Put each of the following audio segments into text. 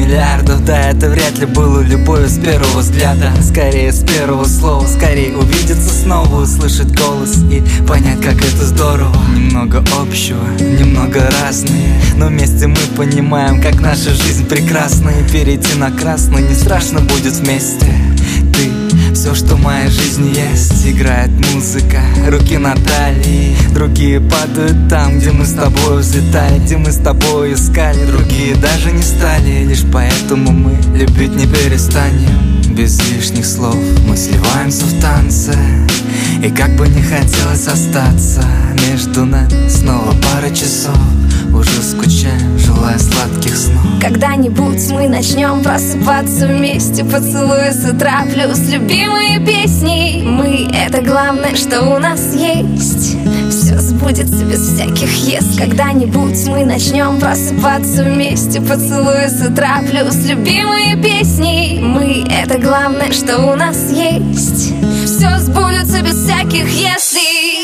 миллиардов. Да, это вряд ли было любовью с первого взгляда, скорее с первого слова. Скорее увидеться снова, услышать голос и понять, как это здорово. Немного общего, немного разные, но вместе мы понимаем, как наша жизнь прекрасна. И перейти на красный не страшно будет вместе. Ты — все, что в моей жизни есть. Играет музыка, руки на талии. Другие падают там, где мы с тобой взлетали, где мы с тобой искали. Другие даже не стали, лишь поэтому мы любить не перестанем. Без лишних слов мы сливаемся в танце, и как бы не хотелось остаться, между нами снова пара часов. Уже скучаем, желая сладких снов. Когда-нибудь мы начнем просыпаться вместе, поцелуя с утра плюс любимые песни. Мы — это главное, что у нас есть. Все сбудется без всяких «если». Когда-нибудь мы начнем просыпаться вместе, поцелуя с утра плюс любимые песни. Мы — это главное, что у нас есть. Все сбудется без всяких «если».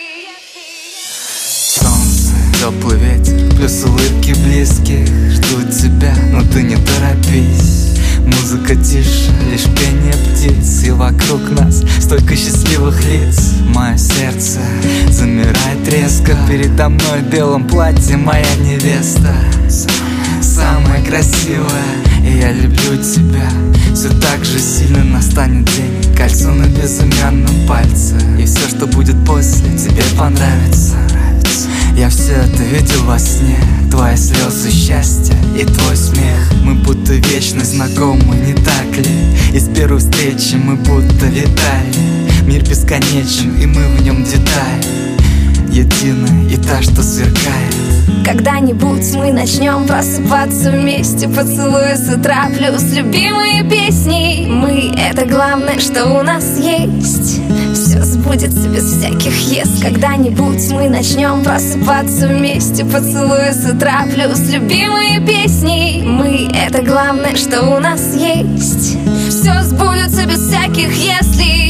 Теплый ветер, плюс улыбки близких ждут тебя, но ты не торопись. Музыка тише, лишь пение птиц, и вокруг нас столько счастливых лиц. Мое сердце замирает резко, передо мной в белом платье моя невеста. Самая красивая, и я люблю тебя. Все так же сильно настанет день, кольцо на безымянном пальце, и все, что будет после, тебе понравится. Я все это видел во сне, твои слезы счастья и твой смех. Мы будто вечно знакомы, не так ли? И с первой встречи мы будто летали. Мир бесконечен, и мы в нем детали, единая и та, что сверкает. Когда-нибудь мы начнем просыпаться вместе, поцелуя с утра плюс любимые песни. Мы — это главное, что у нас есть. Все сбудется без всяких «если». Когда-нибудь мы начнем просыпаться вместе, поцелуя с утра плюс любимые песни. Мы — это главное, что у нас есть. Все сбудется без всяких «если».